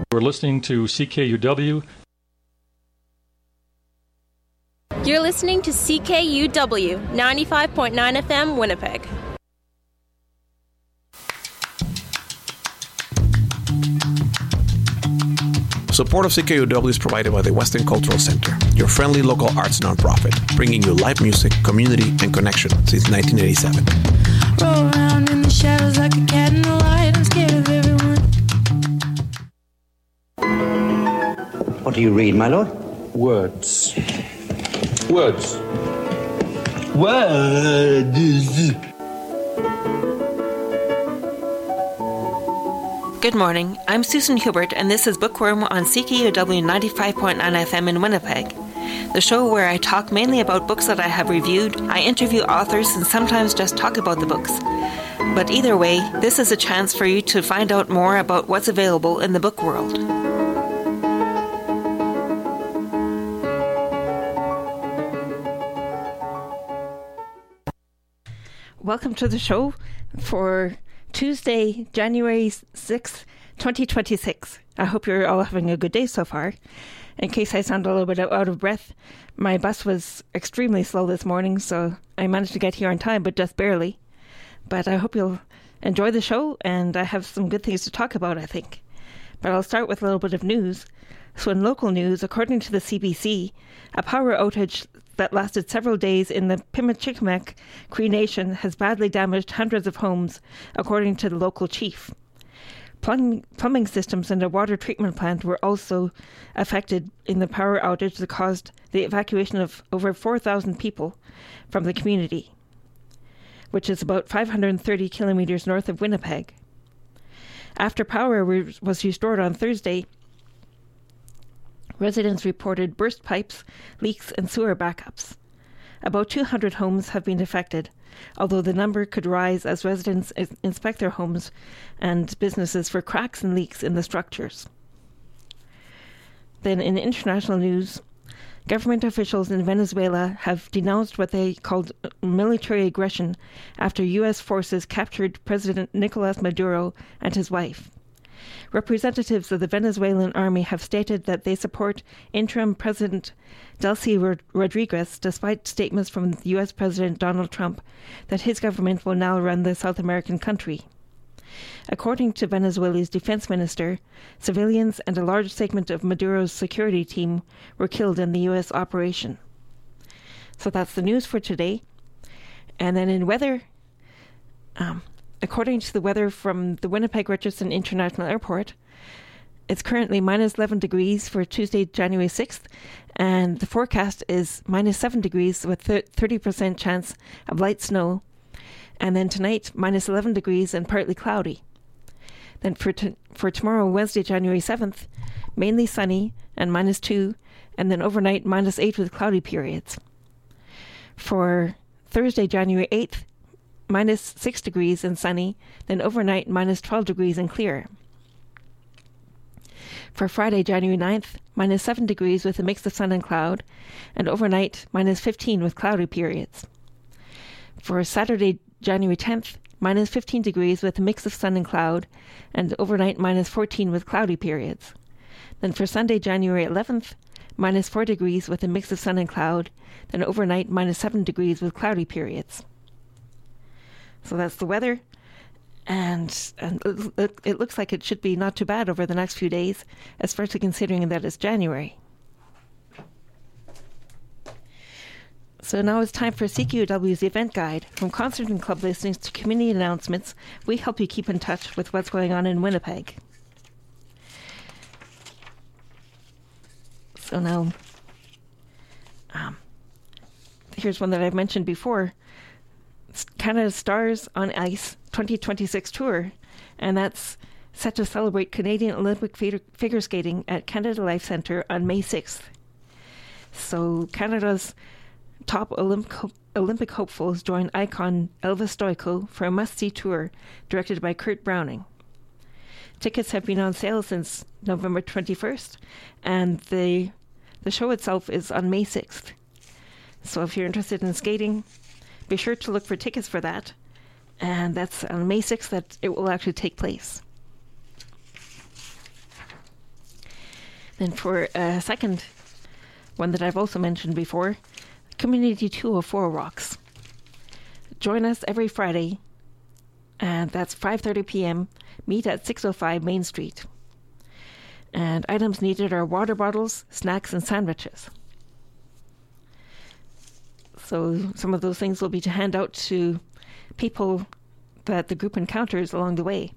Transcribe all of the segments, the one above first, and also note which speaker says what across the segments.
Speaker 1: We're listening to CKUW.
Speaker 2: You're listening to CKUW 95.9 FM Winnipeg.
Speaker 3: Support of CKUW is provided by the Western Cultural Center, your friendly local arts nonprofit, bringing you live music, community, and connection since 1987.
Speaker 4: Roll around in the shadows like a cat in the light. I'm scared of everyone.
Speaker 5: What do you read, my lord?
Speaker 6: Words.
Speaker 5: Words.
Speaker 7: Good morning, I'm Susan Hubert, and this is Bookworm on CKUW 95.9 FM in Winnipeg, the show where I talk mainly about books that I have reviewed. I interview authors and sometimes just talk about the books. But either way, this is a chance for you to find out more about what's available in the book world. Welcome to the show for Tuesday, January 6th, 2026. I hope you're all having a good day so far. In case I sound a little bit out of breath, my bus was extremely slow this morning, so I managed to get here on time, but just barely. But I hope you'll enjoy the show, and I have some good things to talk about, I think. But I'll start with a little bit of news. So in local news, according to the CBC, a power outage that lasted several days in the Pimicikamak Cree Nation has badly damaged hundreds of homes, according to the local chief. Plumbing systems and a water treatment plant were also affected in the power outage that caused the evacuation of over 4,000 people from the community, which is about 530 kilometers north of Winnipeg. After power was restored on Thursday, residents reported burst pipes, leaks, and sewer backups. About 200 homes have been affected, although the number could rise as residents inspect their homes and businesses for cracks and leaks in the structures. Then in international news, government officials in Venezuela have denounced what they called military aggression after U.S. forces captured President Nicolas Maduro and his wife. Representatives of the Venezuelan army have stated that they support interim President Delcy Rodriguez, despite statements from U.S. President Donald Trump that his government will now run the South American country. According to Venezuela's defense minister, civilians and a large segment of Maduro's security team were killed in the U.S. operation. So that's the news for today. And then in weather, according to the weather from the Winnipeg-Richardson International Airport, it's currently minus 11 degrees for Tuesday, January 6th, and the forecast is minus 7 degrees with 30% chance of light snow. And then tonight, minus 11 degrees and partly cloudy. Then for tomorrow, Wednesday, January 7th, mainly sunny and minus 2, and then overnight, minus 8 with cloudy periods. For Thursday, January 8th, minus 6 degrees and sunny, then overnight, minus 12 degrees and clear. For Friday, January 9th, minus 7 degrees with a mix of sun and cloud, and overnight, minus 15 with cloudy periods. For Saturday, January 10th, minus 15 degrees with a mix of sun and cloud, and overnight minus 14 with cloudy periods. Then for Sunday, January 11th, minus 4 degrees with a mix of sun and cloud, then overnight minus 7 degrees with cloudy periods. So that's the weather, and it looks like it should be not too bad over the next few days, especially considering that it's January. So now it's time for CKUW's event guide. From concert and club listings to community announcements, we help you keep in touch with what's going on in Winnipeg. So now, here's one that I've mentioned before. Canada Stars on Ice 2026 tour, and that's set to celebrate Canadian Olympic figure skating at Canada Life Centre on May 6th. So Canada's top Olympic hopefuls join icon Elvis Stojko for a must-see tour directed by Kurt Browning. Tickets have been on sale since November 21st, and the show itself is on May 6th. So if you're interested in skating, be sure to look for tickets for that. And that's on May 6th that it will actually take place. And for a second one that I've also mentioned before, Community 204 Rocks. Join us every Friday, and that's 5:30 p.m. Meet at 605 Main Street. And items needed are water bottles, snacks, and sandwiches. So some of those things will be to hand out to people that the group encounters along the way.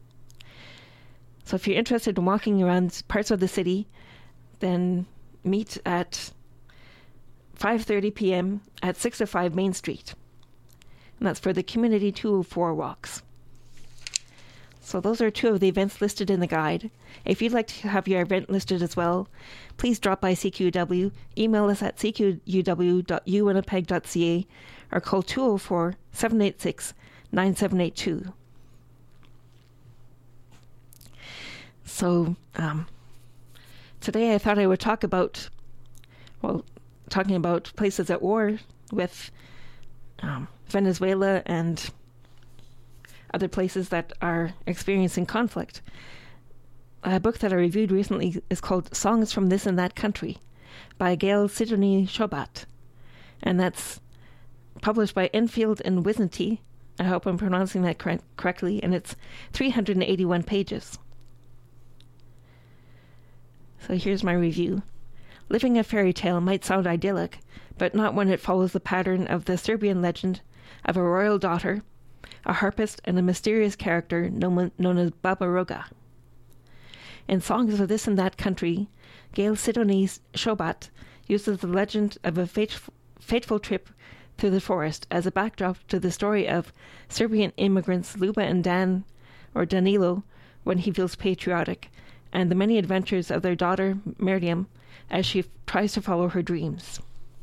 Speaker 7: So if you're interested in walking around parts of the city, then meet at 5:30 p.m. at 605 Main Street. And that's for the Community 204 walks. So those are two of the events listed in the guide. If you'd like to have your event listed as well, please drop by CKUW, email us at ckuw.uwinnipeg.ca, or call 204-786-9782. So today I thought I would talking about places at war with Venezuela and other places that are experiencing conflict. A book that I reviewed recently is called Songs from This and That Country by Gail Sidney Shobat. And that's published by Enfield and Wisnity. I hope I'm pronouncing that correctly. And it's 381 pages. So here's my review. Living a fairy tale might sound idyllic, but not when it follows the pattern of the Serbian legend of a royal daughter, a harpist, and a mysterious character known as Baba Roga. In Songs of This and That Country, Gail Sidney Shobat uses the legend of a fateful trip through the forest as a backdrop to the story of Serbian immigrants Luba and Danilo when he feels patriotic, and the many adventures of their daughter Miriam as she tries to follow her dreams.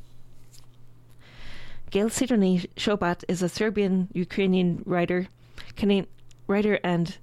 Speaker 7: Gail Sidney Shobat is a Serbian-Ukrainian writer and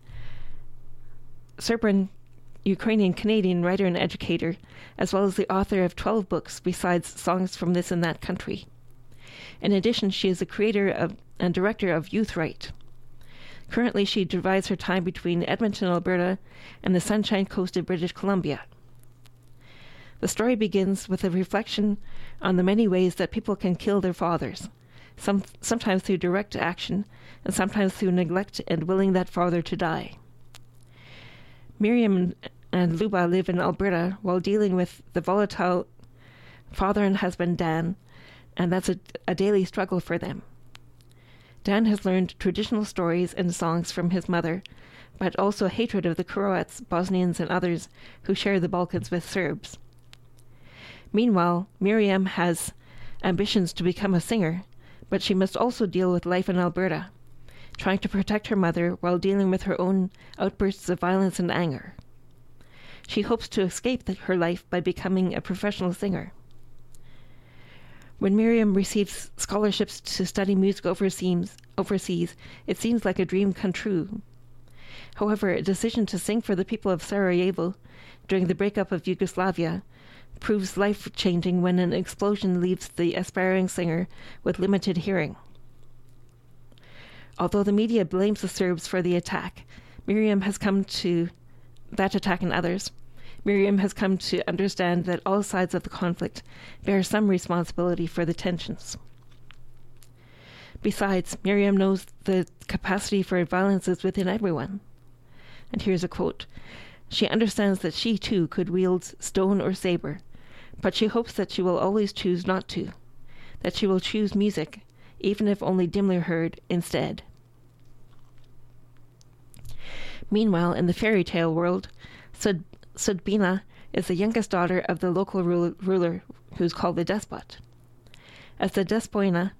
Speaker 7: Serbian-Ukrainian-Canadian writer and educator, as well as the author of 12 books besides Songs from This and That Country. In addition, she is the creator and director of Youth Right. Currently, she divides her time between Edmonton, Alberta, and the Sunshine Coast of British Columbia. The story begins with a reflection on the many ways that people can kill their fathers, sometimes through direct action, and sometimes through neglect and willing that father to die. Miriam and Luba live in Alberta while dealing with the volatile father and husband Dan, and that's a daily struggle for them. Dan has learned traditional stories and songs from his mother, but also hatred of the Croats, Bosnians, and others who share the Balkans with Serbs. Meanwhile, Miriam has ambitions to become a singer, but she must also deal with life in Alberta, trying to protect her mother while dealing with her own outbursts of violence and anger. She hopes to escape her life by becoming a professional singer. When Miriam receives scholarships to study music overseas, it seems like a dream come true. However, a decision to sing for the people of Sarajevo during the breakup of Yugoslavia proves life-changing when an explosion leaves the aspiring singer with limited hearing. Although the media blames the Serbs for the attack, Miriam has come to understand that all sides of the conflict bear some responsibility for the tensions. Besides, Miriam knows the capacity for violence is within everyone. And here's a quote. She understands that she too could wield stone or saber, but she hopes that she will always choose not to, that she will choose music, even if only dimly heard, instead. Meanwhile, in the fairy tale world, Sudbina is the youngest daughter of the local ruler, who's called the despot. As the despoina,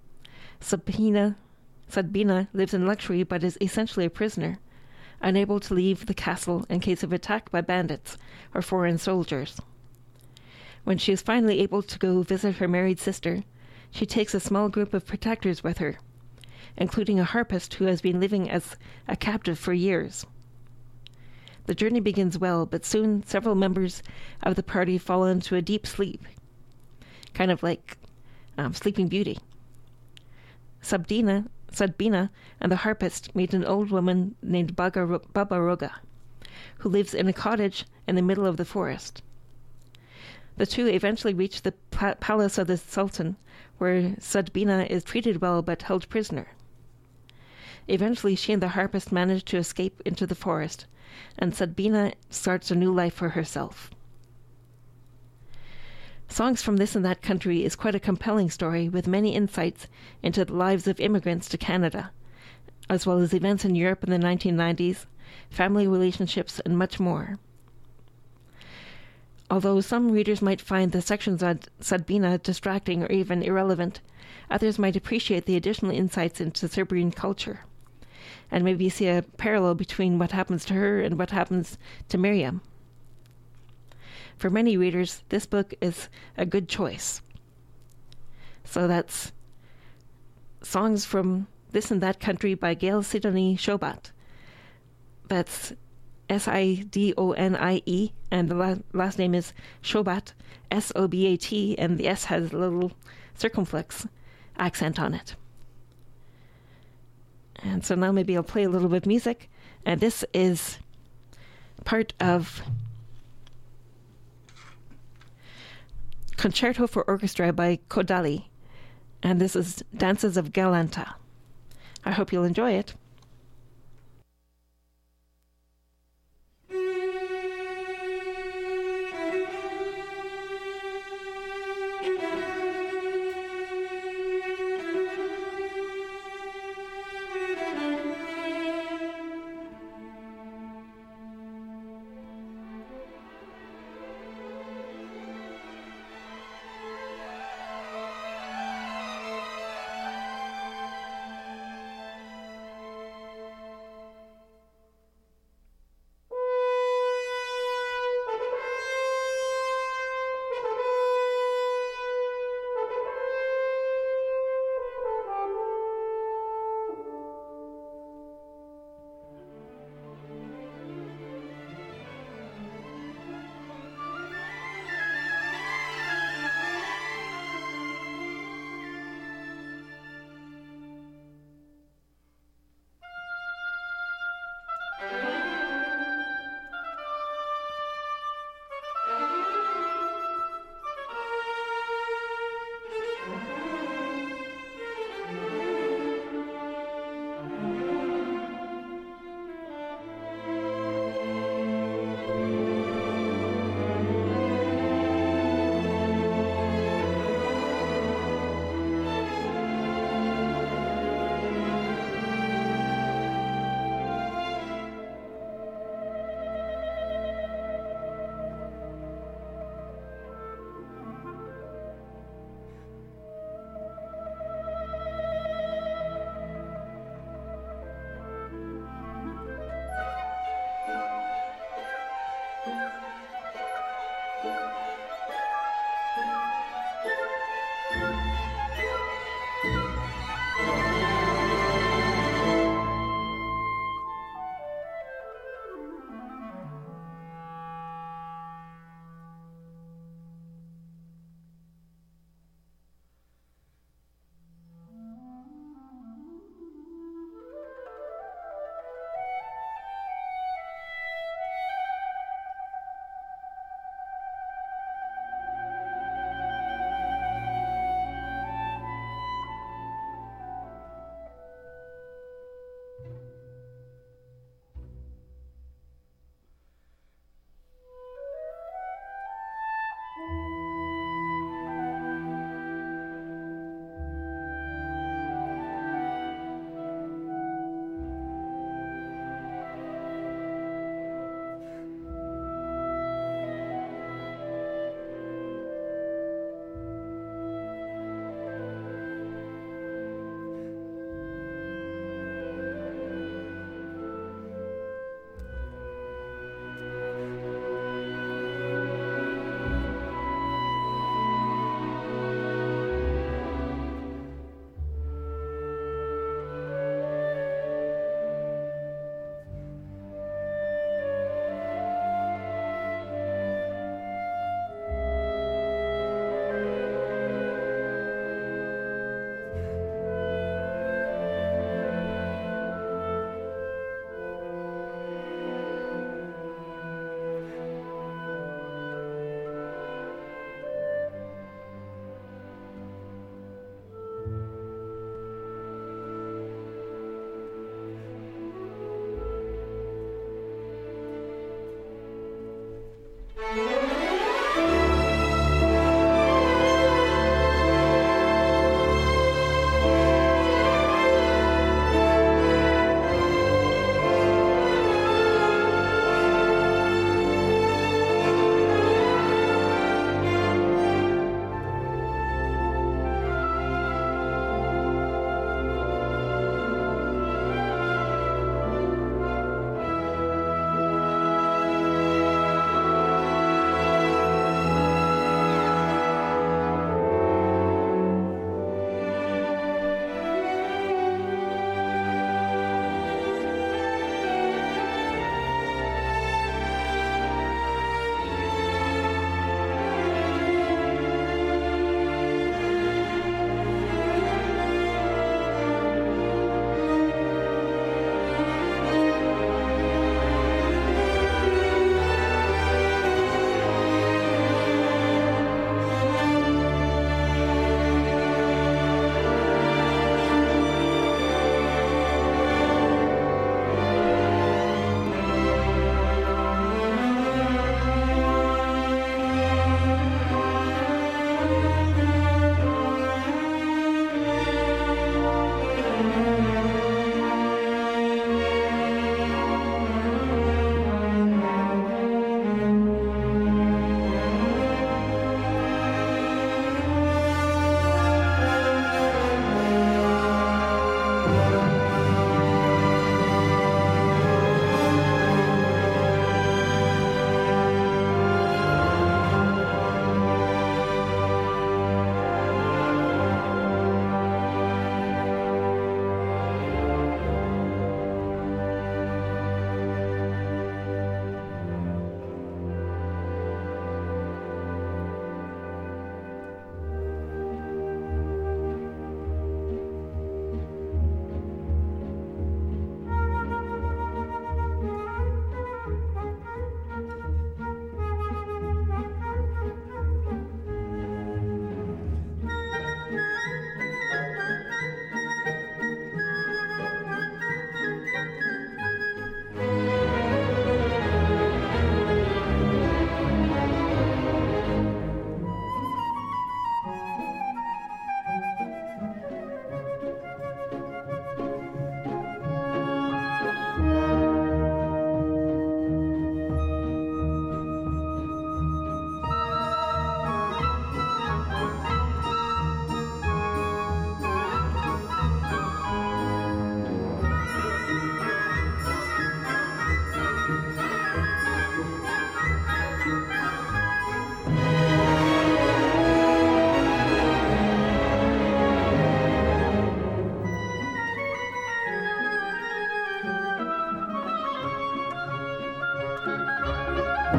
Speaker 7: Sudbina lives in luxury but is essentially a prisoner, unable to leave the castle in case of attack by bandits or foreign soldiers. When she is finally able to go visit her married sister, she takes a small group of protectors with her, including a harpist who has been living as a captive for years. The journey begins well, but soon several members of the party fall into a deep sleep, kind of like Sleeping Beauty. Sudbina and the harpist meet an old woman named Baba Roga, who lives in a cottage in the middle of the forest. The two eventually reach the palace of the Sultan, where Sadbina is treated well but held prisoner. Eventually, she and the harpist manage to escape into the forest, and Sadbina starts a new life for herself. Songs from This and That Country is quite a compelling story with many insights into the lives of immigrants to Canada, as well as events in Europe in the 1990s, family relationships, and much more. Although some readers might find the sections on Sadbina distracting or even irrelevant, others might appreciate the additional insights into Serbian culture, and maybe see a parallel between what happens to her and what happens to Miriam. For many readers, this book is a good choice. So that's Songs from This and That Country by Gail Sidoni Shobat. That's Sidonie, and the last name is Shobat, Sobat, and the S has a little circumflex accent on it. And so now maybe I'll play a little bit of music, and this is part of Concerto for Orchestra by Kodali, and this is Dances of Galanta. I hope you'll enjoy it.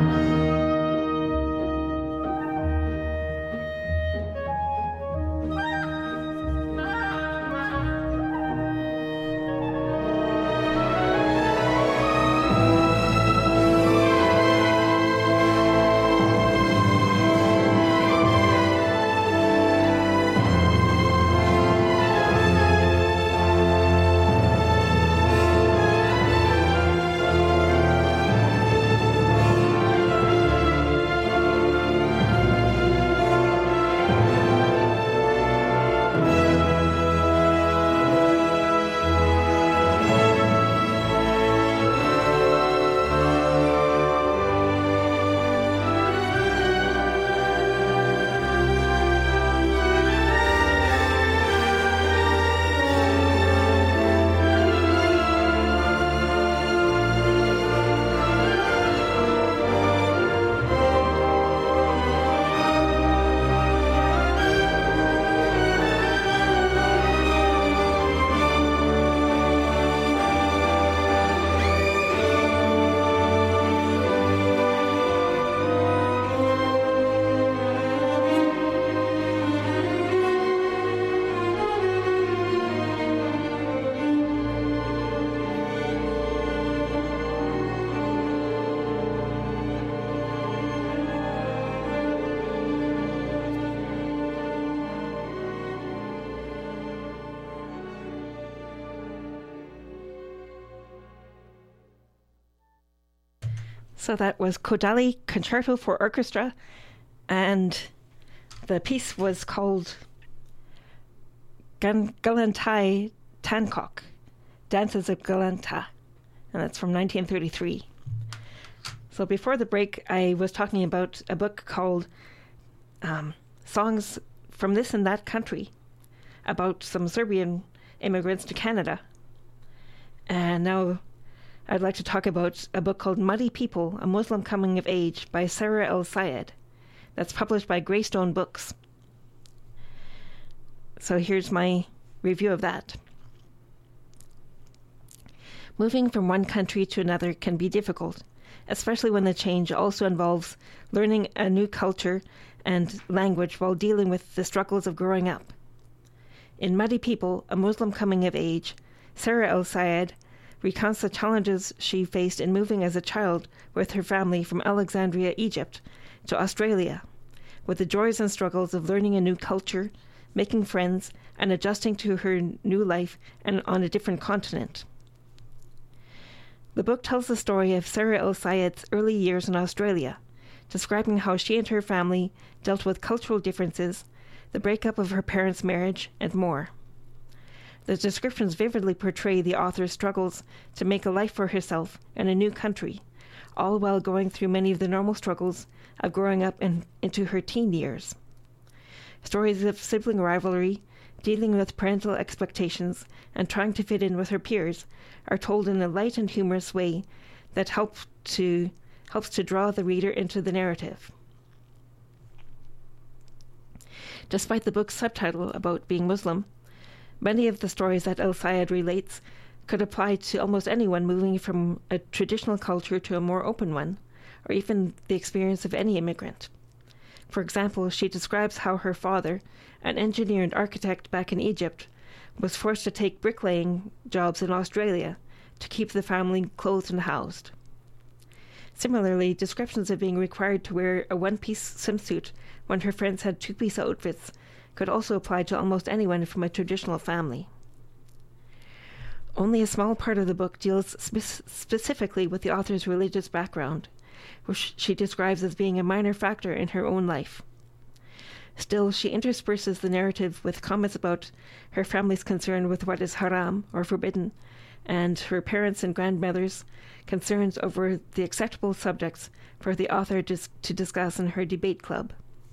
Speaker 7: So that was Kodaly Concerto for Orchestra, and the piece was called Galantai Tankok, Dances of Galanta, and that's from 1933. So before the break, I was talking about a book called Songs from This and That Country, about some Serbian immigrants to Canada. And now I'd like to talk about a book called Muddy People, A Muslim Coming of Age by Sarah El-Sayed. That's published by Greystone Books. So here's my review of that. Moving from one country to another can be difficult, especially when the change also involves learning a new culture and language while dealing with the struggles of growing up. In Muddy People, A Muslim Coming of Age, Sarah El-Sayed recounts the challenges she faced in moving as a child with her family from Alexandria, Egypt, to Australia, with the joys and struggles of learning a new culture, making friends, and adjusting to her new life and on a different continent. The book tells the story of Sarah El-Sayed's early years in Australia, describing how she and her family dealt with cultural differences, the breakup of her parents' marriage, and more. The descriptions vividly portray the author's struggles to make a life for herself in a new country, all while going through many of the normal struggles of growing up into her teen years. Stories of sibling rivalry, dealing with parental expectations, and trying to fit in with her peers are told in a light and humorous way that helps to draw the reader into the narrative. Despite the book's subtitle about being Muslim, many of the stories that El-Sayed relates could apply to almost anyone moving from a traditional culture to a more open one, or even the experience of any immigrant. For example, she describes how her father, an engineer and architect back in Egypt, was forced to take bricklaying jobs in Australia to keep the family clothed and housed. Similarly, descriptions of being required to wear a one-piece swimsuit when her friends had two-piece outfits could also apply to almost anyone from a traditional family. Only a small part of the book deals specifically with the author's religious background, which she describes as being a minor factor in her own life. Still, she intersperses the narrative with comments about her family's concern with what is haram, or forbidden, and her parents' and grandmothers' concerns over the acceptable subjects for the author to discuss in her debate club.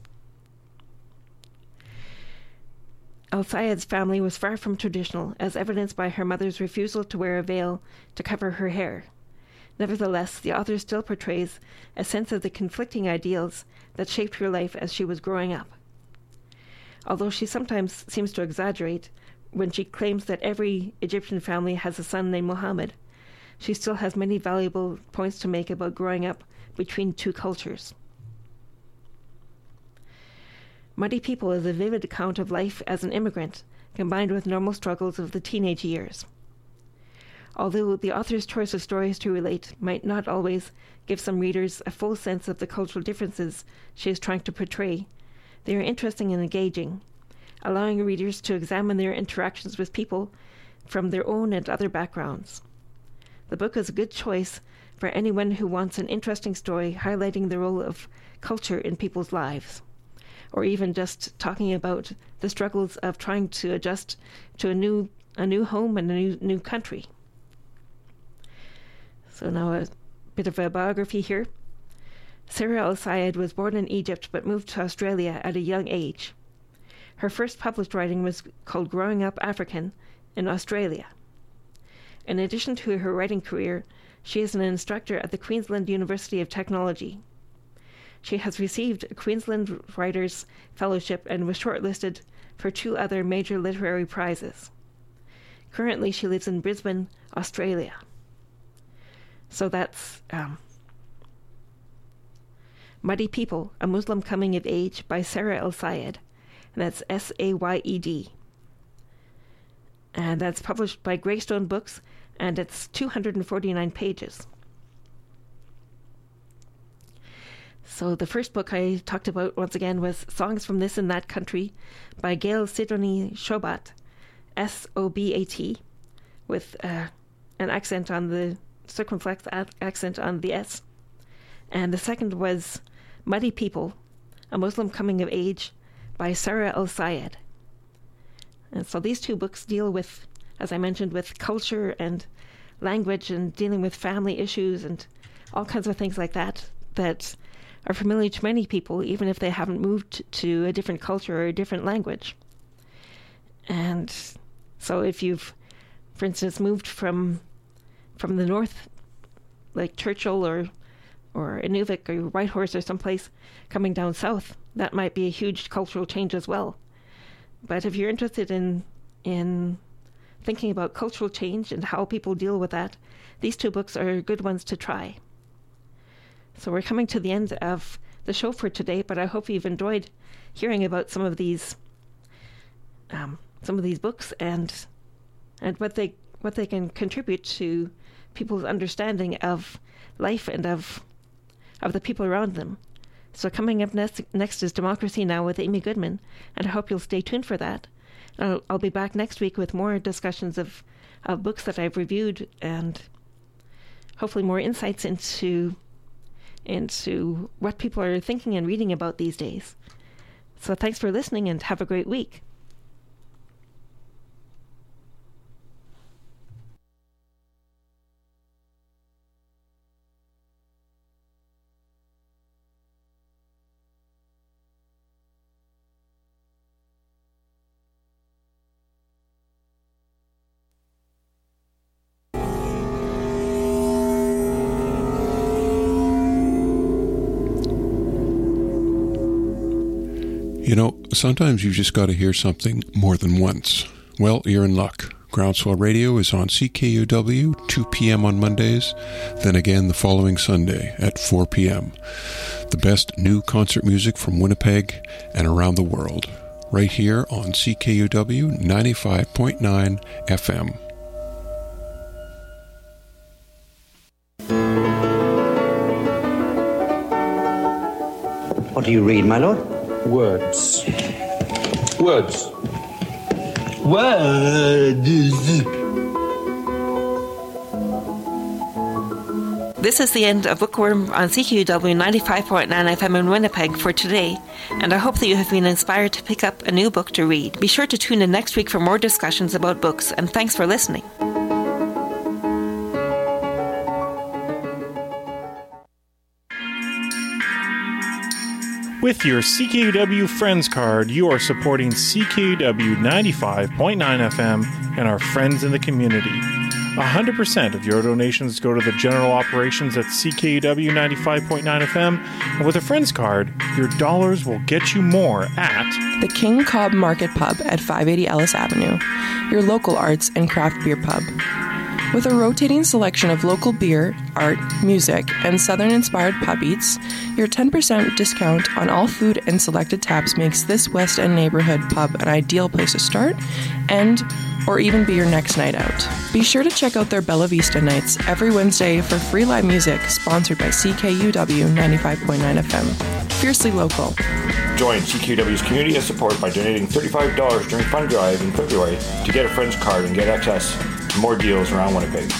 Speaker 7: El-Sayed's family was far from traditional, as evidenced by her mother's refusal to wear a veil to cover her hair. Nevertheless, the author still portrays a sense of the conflicting ideals that shaped her life as she was growing up. Although she sometimes seems to exaggerate when she claims that every Egyptian family has a son named Muhammad, she still has many valuable points to make about growing up between two cultures. Muddy People is a vivid account of life as an immigrant, combined with normal struggles of the teenage years. Although the author's choice of stories to relate might not always give some readers a full sense of the cultural differences she is trying to portray, they are interesting and engaging, allowing readers to examine their interactions with people from their own and other backgrounds. The book is a good choice for anyone who wants an interesting story highlighting the role of culture in people's lives, or even just talking about the struggles of trying to adjust to a new home and a new country. So now a bit of a biography here. Sarah El-Sayed was born in Egypt but moved to Australia at a young age. Her first published writing was called Growing Up African in Australia. In addition to her writing career, she is an instructor at the Queensland University of Technology. She has received a Queensland Writers' Fellowship and was shortlisted for 2 other major literary prizes. Currently, she lives in Brisbane, Australia. So that's Muddy People, A Muslim Coming of Age by Sarah El-Sayed, and that's Sayed. And that's published by Greystone Books, and it's 249 pages. So the first book I talked about, once again, was Songs from This and That Country by Gail Sidney Sobat, Sobat, with an accent on the circumflex accent on the S. And the second was Muddy People, A Muslim Coming of Age by Sarah El-Sayed. And so these 2 books deal with, as I mentioned, with culture and language and dealing with family issues and all kinds of things like that are familiar to many people, even if they haven't moved to a different culture or a different language. And so if you've, for instance, moved from the north, like Churchill or Inuvik or Whitehorse or someplace, coming down south, that might be a huge cultural change as well. But if you're interested in thinking about cultural change and how people deal with that, these 2 books are good ones to try. So we're coming to the end of the show for today, but I hope you've enjoyed hearing about some of these books and what they can contribute to people's understanding of life and of the people around them. So coming up next is Democracy Now! With Amy Goodman, and I hope you'll stay tuned for that. I'll be back next week with more discussions of books that I've reviewed and hopefully more insights into what people are thinking and reading about these days. So thanks for listening and have a great week.
Speaker 6: You know, sometimes you just got to hear something more than once. Well, you're in luck. Groundswell Radio is on CKUW, 2 p.m. on Mondays, then again the following Sunday at 4 p.m. The best new concert music from Winnipeg and around the world, right here on CKUW 95.9 FM.
Speaker 5: What do you read, my lord? Words. Words.
Speaker 7: This is the end of Bookworm on CKUW 95.9 FM in Winnipeg for today, and I hope that you have been inspired to pick up a new book to read. Be sure to tune in next week for more discussions about books, and thanks for listening.
Speaker 8: With your CKUW Friends card, you are supporting CKUW 95.9 FM and our friends in the community. 100% of your donations go to the general operations at CKUW 95.9 FM, and with a Friends card, your dollars will get you more at
Speaker 9: the King Cobb Market Pub at 580 Ellis Avenue, your local arts and craft beer pub. With a rotating selection of local beer, art, music, and Southern-inspired pub eats, your 10% discount on all food and selected taps makes this West End neighborhood pub an ideal place to start, end, or even be your next night out. Be sure to check out their Bella Vista nights every Wednesday for free live music, sponsored by CKUW 95.9 FM. Fiercely local.
Speaker 10: Join CKUW's community and support by donating $35 during Fund Drive in February to get a friend's card and get access to more deals around Winnipeg.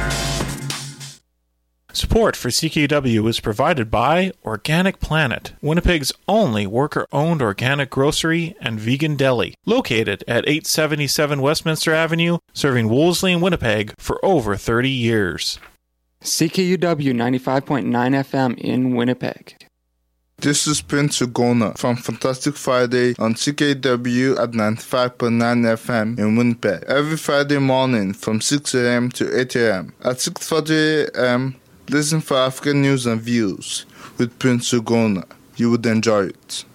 Speaker 8: Support for CKUW is provided by Organic Planet, Winnipeg's only worker-owned organic grocery and vegan deli, located at 877 Westminster Avenue, serving Wolseley and Winnipeg for over 30 years.
Speaker 11: CKUW 95.9 FM in Winnipeg.
Speaker 12: This is Prince Ugona from Fantastic Friday on CKW at 95.9 FM in Winnipeg. Every Friday morning from 6 a.m. to 8 a.m. At 6:40 a.m., listen for African news and views with Prince Ugona. You would enjoy it.